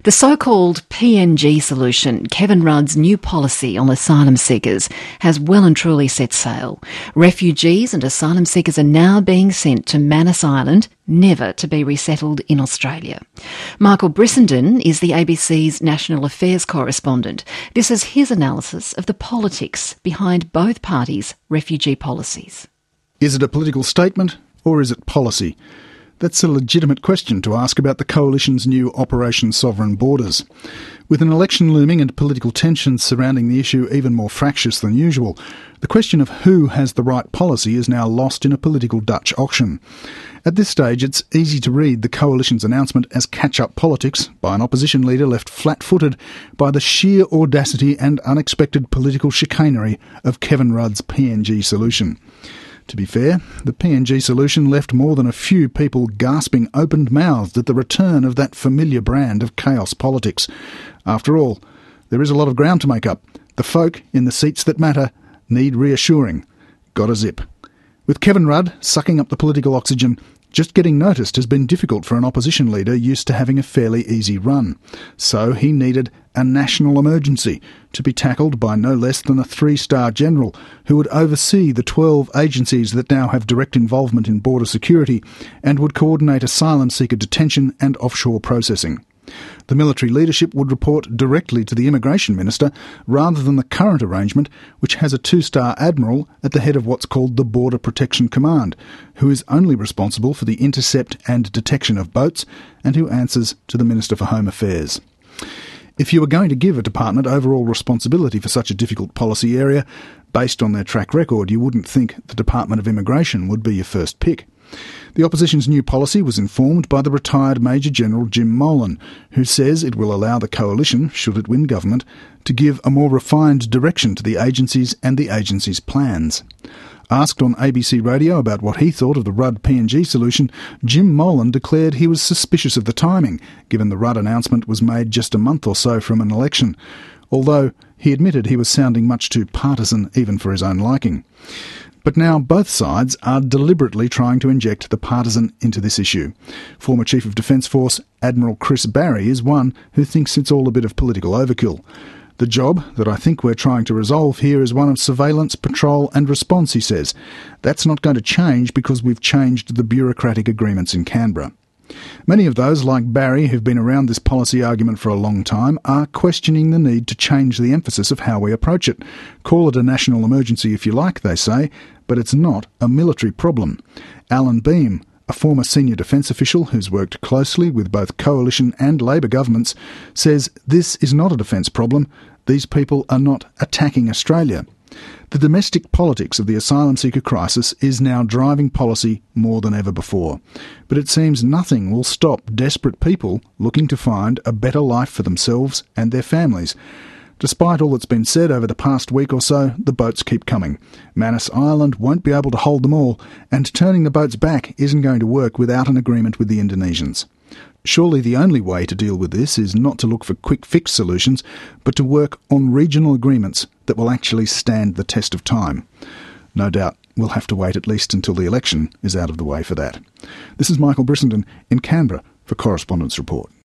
The so-called PNG solution, Kevin Rudd's new policy on asylum seekers, has well and truly set sail. Refugees and asylum seekers are now being sent to Manus Island, never to be resettled in Australia. Michael Brissenden is the ABC's National Affairs correspondent. This is his analysis of the politics behind both parties' refugee policies. Is it a political statement or is it policy? That's a legitimate question to ask about the Coalition's new Operation Sovereign Borders. With an election looming and political tensions surrounding the issue even more fractious than usual, the question of who has the right policy is now lost in a political Dutch auction. At this stage, it's easy to read the Coalition's announcement as catch-up politics by an opposition leader left flat-footed by the sheer audacity and unexpected political chicanery of Kevin Rudd's PNG solution. To be fair, the PNG solution left more than a few people gasping open-mouthed at the return of that familiar brand of chaos politics. After all, there is a lot of ground to make up. The folk in the seats that matter need reassuring. Got a zip. With Kevin Rudd sucking up the political oxygen, just getting noticed has been difficult for an opposition leader used to having a fairly easy run. So he needed a national emergency to be tackled by no less than a 3-star general who would oversee the 12 agencies that now have direct involvement in border security and would coordinate asylum seeker detention and offshore processing. The military leadership would report directly to the Immigration Minister rather than the current arrangement, which has a 2-star admiral at the head of what's called the Border Protection Command, who is only responsible for the intercept and detection of boats and who answers to the Minister for Home Affairs. If you were going to give a department overall responsibility for such a difficult policy area, based on their track record, you wouldn't think the Department of Immigration would be your first pick. The opposition's new policy was informed by the retired Major General Jim Molan, who says it will allow the Coalition, should it win government, to give a more refined direction to the agencies and the agencies' plans. Asked on ABC Radio about what he thought of the Rudd PNG solution, Jim Molan declared he was suspicious of the timing, given the Rudd announcement was made just a month or so from an election, although he admitted he was sounding much too partisan even for his own liking. But now both sides are deliberately trying to inject the partisan into this issue. Former Chief of Defence Force Admiral Chris Barry is one who thinks it's all a bit of political overkill. The job that I think we're trying to resolve here is one of surveillance, patrol and response, he says. That's not going to change because we've changed the bureaucratic agreements in Canberra. Many of those, like Barry, who've been around this policy argument for a long time, are questioning the need to change the emphasis of how we approach it. Call it a national emergency if you like, they say, but it's not a military problem. Alan Beam, a former senior defence official who's worked closely with both Coalition and Labor governments, says this is not a defence problem. These people are not attacking Australia. The domestic politics of the asylum seeker crisis is now driving policy more than ever before. But it seems nothing will stop desperate people looking to find a better life for themselves and their families. Despite all that's been said over the past week or so, the boats keep coming. Manus Island won't be able to hold them all, and turning the boats back isn't going to work without an agreement with the Indonesians. Surely the only way to deal with this is not to look for quick-fix solutions, but to work on regional agreements that will actually stand the test of time. No doubt we'll have to wait at least until the election is out of the way for that. This is Michael Brissenden in Canberra for Correspondence Report.